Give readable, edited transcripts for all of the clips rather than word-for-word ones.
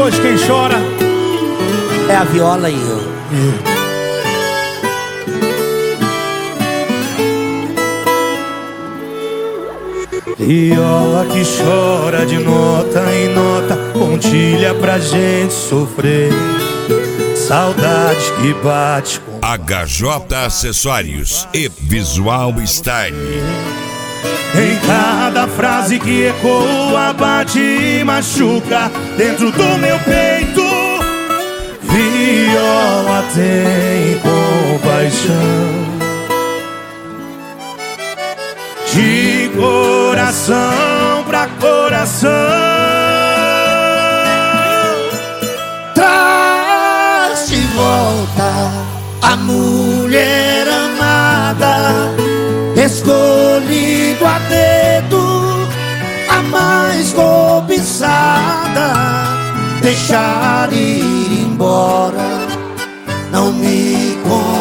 hoje quem chora é a viola e eu. Viola que chora de nota em nota, pontilha pra gente sofrer. Saudade que bate com HJ Acessórios e Visual Style. em cada frase que ecoa, bate e machuca dentro do meu peito. Viola tem compaixão, de coração pra coração. Traz de volta a mulher amada, escolhido a dedo, a mais cobiçada. Deixar ir embora não me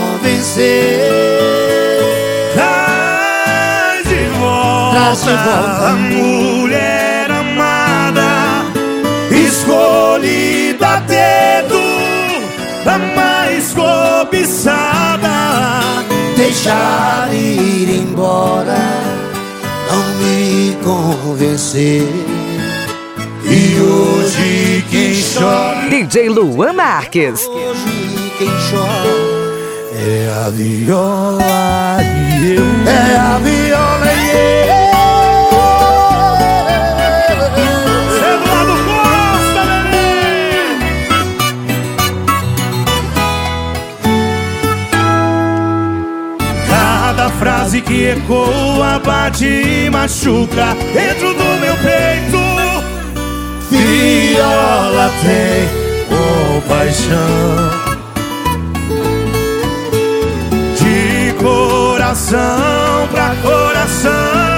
convencer. Traz de volta a mulher amada, escolhida a dedo, a mais cobiçada. Deixar ir embora não me convencer. E hoje quem chora DJ Luan Marques. Hoje quem chora é a viola e eu. é a viola e eu. Eduardo Costa, neném. Cada frase que ecoa, bate e machuca dentro do meu peito. Viola tem compaixão, de coração pra coração.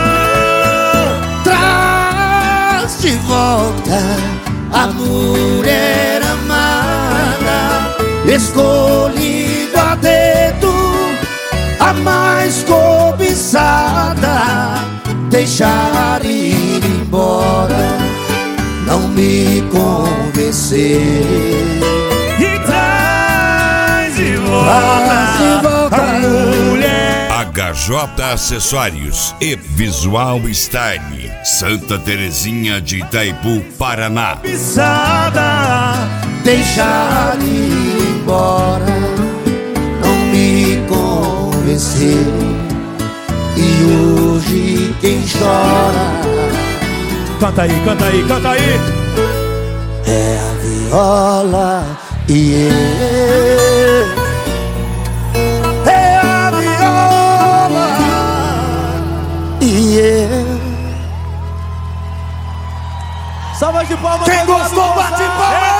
Traz de volta a mulher amada, escolhido a dedo, a mais cobiçada. Deixar ir embora não me convencer. E traz de volta a mulher. HJ Acessórios e Visual Style. Santa Terezinha de Itaipu, Paraná. Pisada. Deixar ir embora não me convencer. E hoje quem chora Canta aí, canta aí, canta aí. é a viola e eu. É a viola e eu. Salva de palmas. Quem gostou, bate palma.